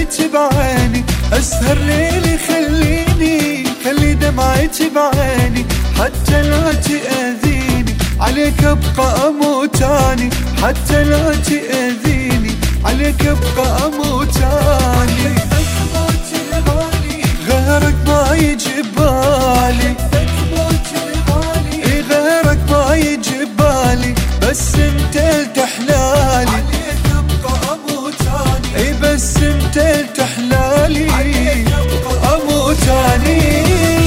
دمعتي بعيني، أسهر ليلي خلي دمعتي بعيني، حتى لا تأذيني عليك أبقى أموت أني، حتى لا تأذيني عليك أبقى أموت أني. غيرك ما يجي بالي، غيرك ما يجي بالي، بس انت التحلالي، بس انت التحلالي أموت أني.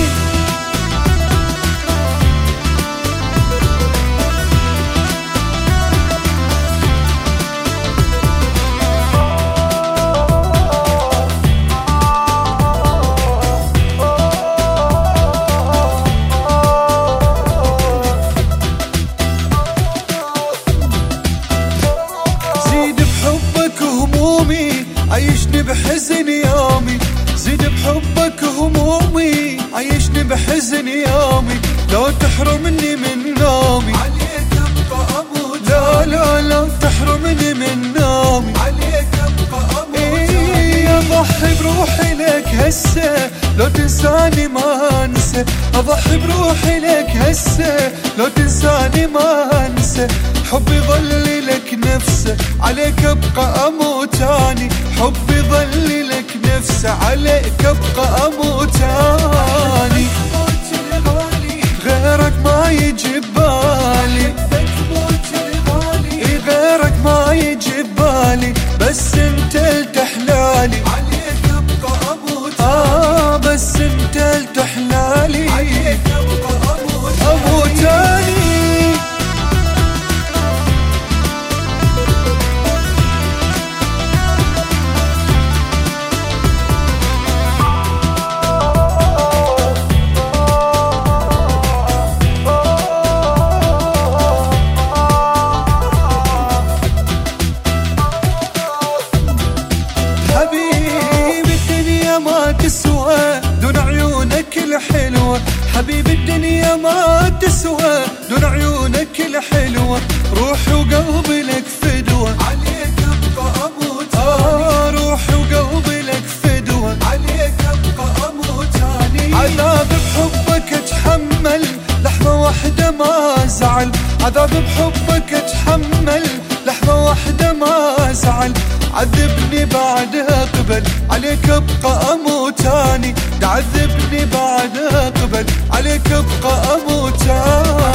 عيشني بحزن يومي، زيد بحبك همومي، عيشني بحزن يومي، لو تحرمني من نومي عليك أبقى أموت، لا تحرمني من نومي عليك أبقى أموت. أضحي بروحي لك هسه لو تنساني ما أنسى، أضحي بروحي لك هسه لو تنساني ما أنسى، حبي ظل لك نفسه عليك أبقى أموت أني، حبي ظل لك نفسه عليك أبقى أموت أني. غيرك ما يجي بالي، غيرك ما يجي بالي، بس انت التحلالي عليك أبقى أموت، بس انت التحلالي عليك أبقى أموت أني. حبيبي الدنيا ما تسوى دون عيونك الحلوة، حبيبي الدنيا ما تسوى دون عيونك الحلوة، روحي وقلبي لك فدوة عليك أبقى أموت، روحي وقلبي لك فدوة عليك أبقى أموت أني. عذاب بحبك أتحمل لحظة واحدة ما زعل، عذاب بحبك أتحمل لحظة واحدة ما زعل، عذبني بعد أقبل عليك أبقى أموت أني، تعذبني بعد أقبل عليك أبقى أموت أني.